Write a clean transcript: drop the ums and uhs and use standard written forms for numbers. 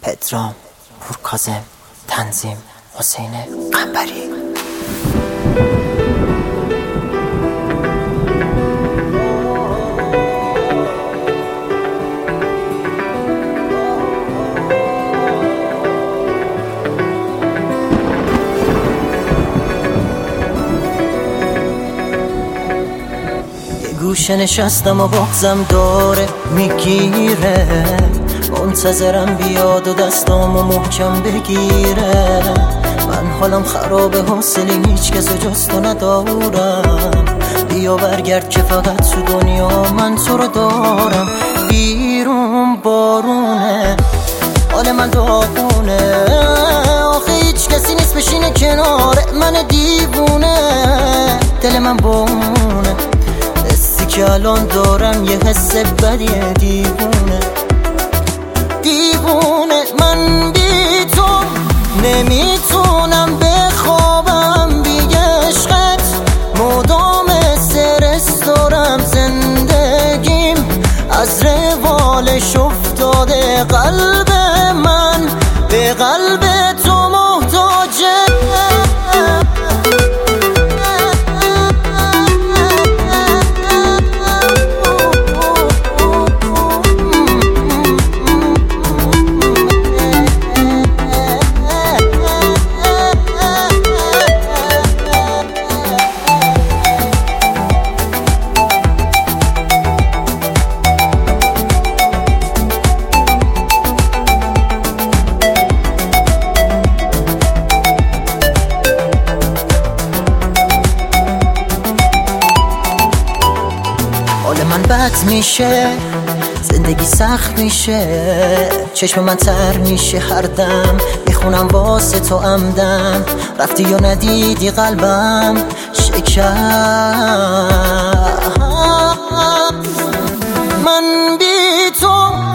پدرام، پورکاظم، تنظیم حسین قنبری. گوشه نشستم و بغضم داره میگیره، منتظرم بیاد و دستامو محکم بگیره. من حالم خرابه، حوصله هیچ کسو جز تو ندارم. بیا برگرد که فقط تو دنیا من تو رو دارم. بیرون بارونه، حال من داغونه، آخه هیچ کسی نیست بشینه کنار من دیوونه. دل من بونه، حسی که الان دارم یه حس بدیه. دیوونه دیوونه، من بی تو نمیتونم بخوابم. بی عشقت مدام استرس دارم. زندگیم از روالش افتاده، قلب من به قلب تو محتاجه. من بد میشه، زندگی سخت میشه، چشم من تر میشه هر دم. میخونم واسه تو عمدم، رفتی یا ندیدی قلبم شکست. من بی تو